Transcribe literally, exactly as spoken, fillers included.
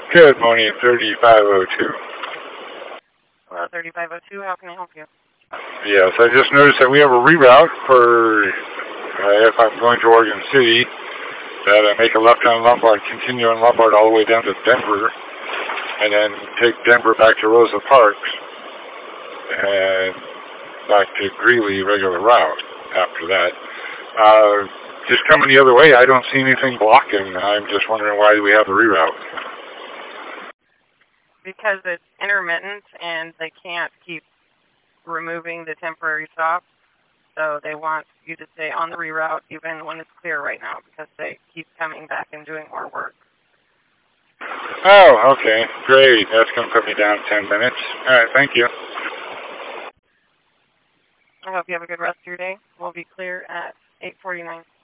Good morning, thirty-five oh two. Hello, thirty-five oh two, how can I help you? Yes, I just noticed that we have a reroute for, uh, if I'm going to Oregon City, that I make a left on Lombard, continue on Lombard all the way down to Denver, and then take Denver back to Rosa Parks, and back to Greeley, regular route after that. Uh, just coming the other way, I don't see anything blocking. I'm just wondering why we have the reroute. Because it's intermittent and they can't keep removing the temporary stop. So they want you to stay on the reroute even when it's clear right now because they keep coming back and doing more work. Oh, okay. Great. That's going to put me down ten minutes. All right. Thank you. I hope you have a good rest of your day. We'll be clear at eight forty-nine.